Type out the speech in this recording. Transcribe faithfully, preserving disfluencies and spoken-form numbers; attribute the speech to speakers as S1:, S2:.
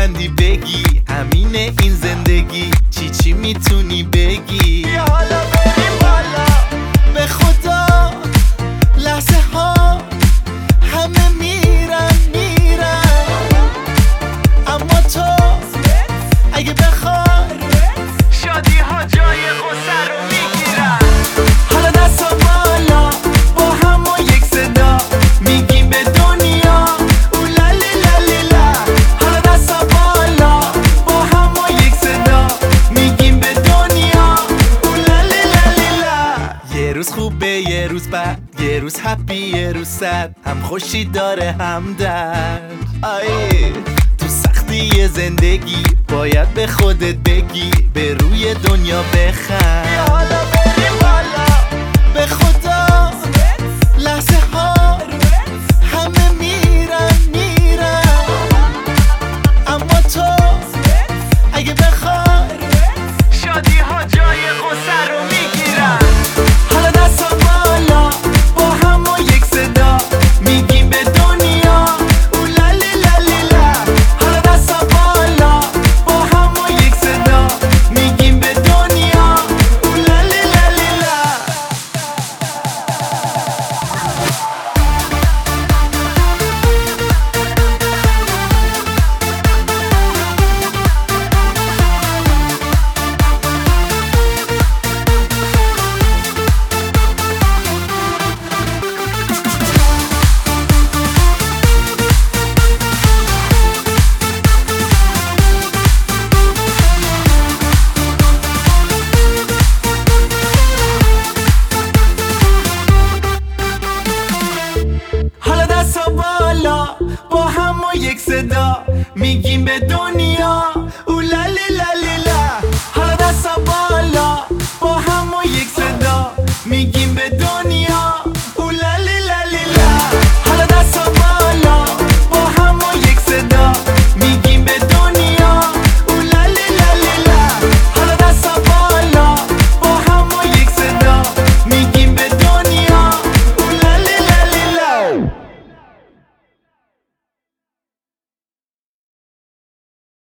S1: لبخندی بگی همینه این زندگی، چی چی میتونی بگی؟ بیا حالا بریم بالا. به خدا لحظه ها همه میرن میرن، اما تو اگه بخوای شادی ها جای غصه رو میگیرن. حالا دستا بالا با هم و یک صدا میگیم به دنیا اولالی لالی لا. حالا دستا بالا با هم و یک صدا میگیم به دنیا اولالی لالی لا. یه روز خوبه یه روز بد، یه روز هپی یه روز سد، هم خوشی داره هم درد. آی تو سختی زندگی باید به خودت بگی به روی دنیا بخند. بیا حالا بریم بالا. به خدا لحظه ها همه میرن میرن، اما تو اگه بخوای شادی ها جای غصه رو میگیرن. حالا دستا بالا با هم و یک صدا میگیم به دنیا اولالی لالی لا. حالا دستا بالا با هم و یک صدا میگیم به دنیا اولالی لالی لا. حالا دستا بالا با هم و یک صدا میگیم به دنیا